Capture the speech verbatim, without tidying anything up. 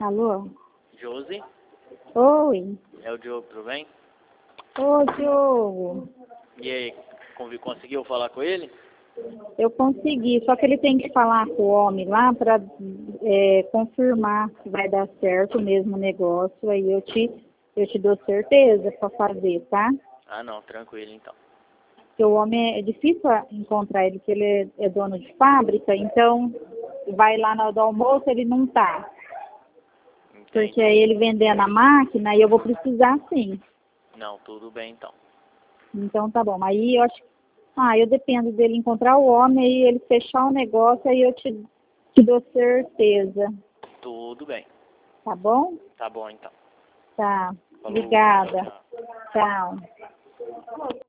Alô? Josi? Oi. É o Diogo, tudo bem? Ô, Diogo. E aí, convi- conseguiu falar com ele? Eu consegui, só que ele tem que falar com o homem lá para é, confirmar se vai dar certo mesmo o negócio. Aí eu te, eu te dou certeza para fazer, tá? Ah, não, tranquilo então. Porque o homem é difícil encontrar ele, porque ele é, é dono de fábrica, então vai lá na hora do almoço, ele não tá. Entendi. Porque aí ele vendendo a máquina e eu vou precisar sim. Não, tudo bem então. Então tá bom. Aí eu acho Ah, eu dependo dele encontrar o homem e ele fechar o negócio, aí eu te, te dou certeza. Tudo bem. Tá bom? Tá bom então. Tá. Falou, Obrigada. tchau, tchau. Tchau.